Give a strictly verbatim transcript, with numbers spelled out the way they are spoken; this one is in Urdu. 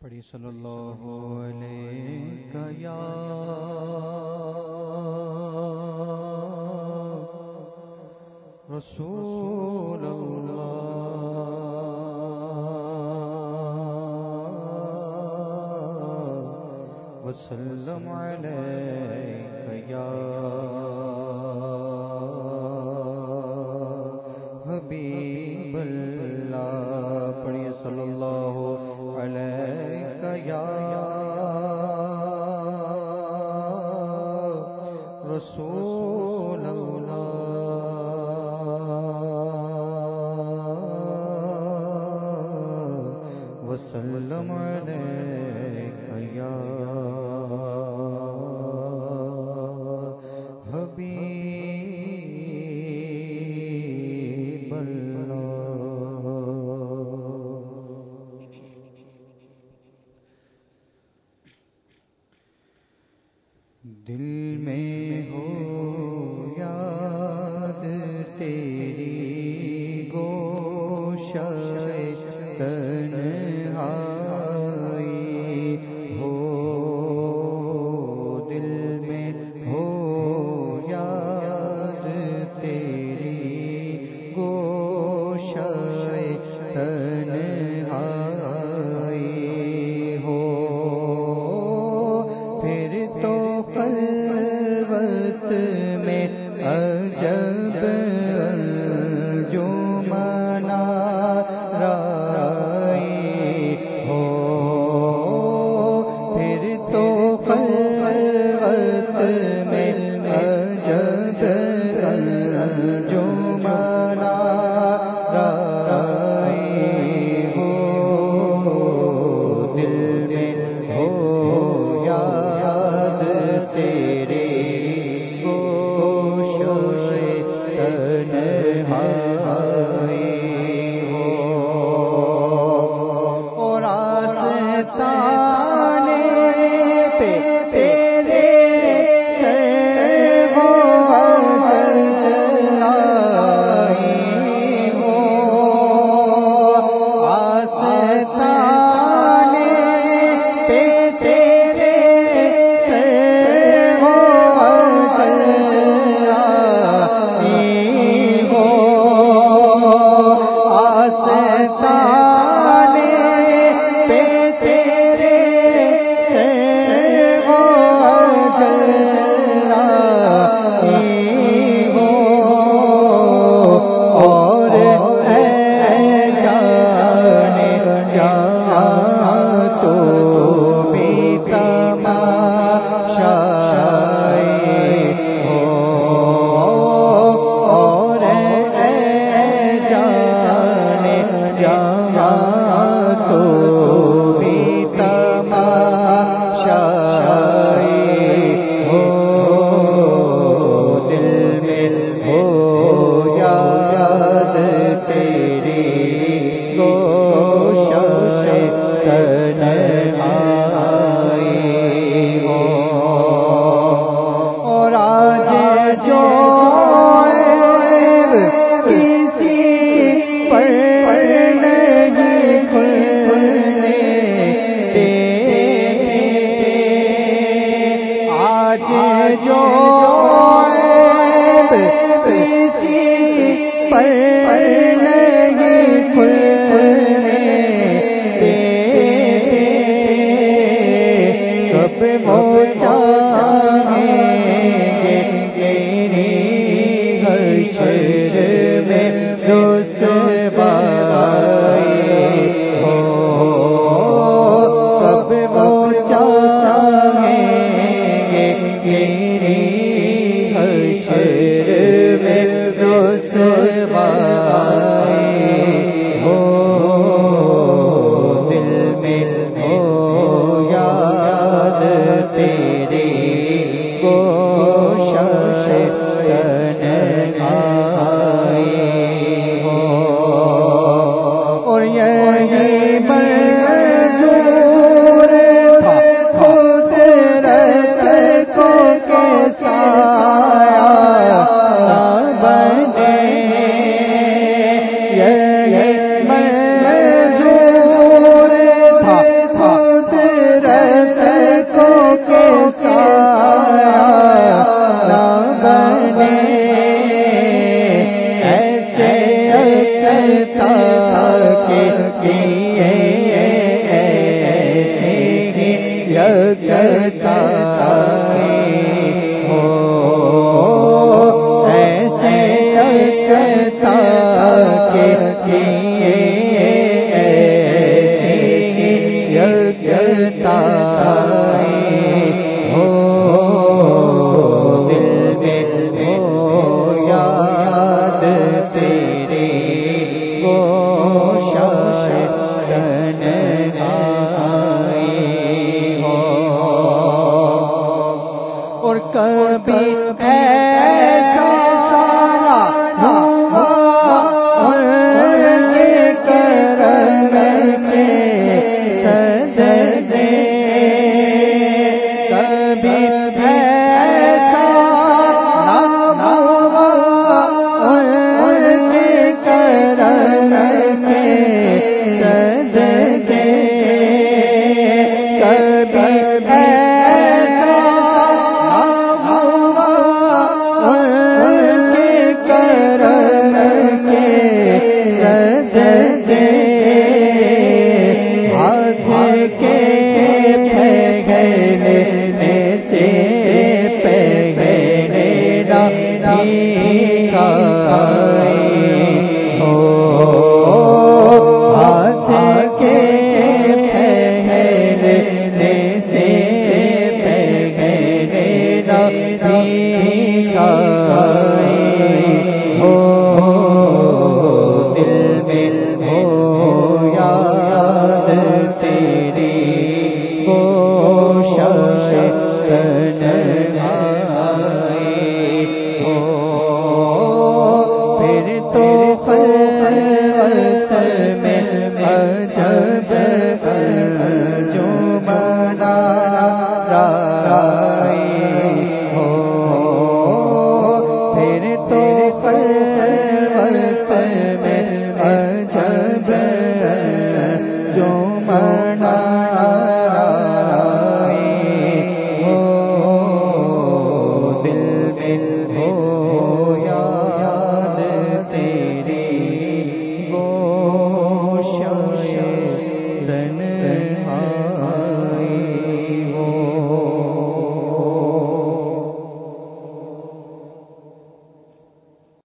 پڑھی صلی اللہ علیہ یا رسول اللہ وسلم علیہ یا حبیب اللہ پڑھی صلی اللہ علیہ یا رسول اللہ وسلم علیہ یا حبیب دل میں ہو یاد تیری گوشائے تنہائی ہو دل میں ہو یاد تیری گوشائے تنہائی ہو پھر تو خلوت میں عجب جو منارائی ہو پھر تو خلوت میں عجب جو منارائی ہو دل میں ہو یاد تیرے گوشائے تنہائی ہو اور آستانے پہ تیرے سر ہو جلائی ہو آستانے پہ تیرے سر ہو جلائی ہو آستانے پہ تیرے سر ہو جلائی ہو اور اے جانے جہاں تو بھی تماشائی ہو اور اے جانے جہاں تو بھی تماشائی ہو دل میں ہو یاد تیری گوشائے تنہائی ہو اور آج جو عیب کسی پر نہیں کھلنے دیتے آج جو عیب کسی پر نہیں کھلنے دیتے کب وہ چاہیں گے میری حشر میں رسوائی ہو کب وہ چاہیں گے میری کے پہلے سے پہلے ٹھیک ہو ہاتھ کے پہلے سے پہلے ٹھیک ہو دل میں ہو یاد تیری کو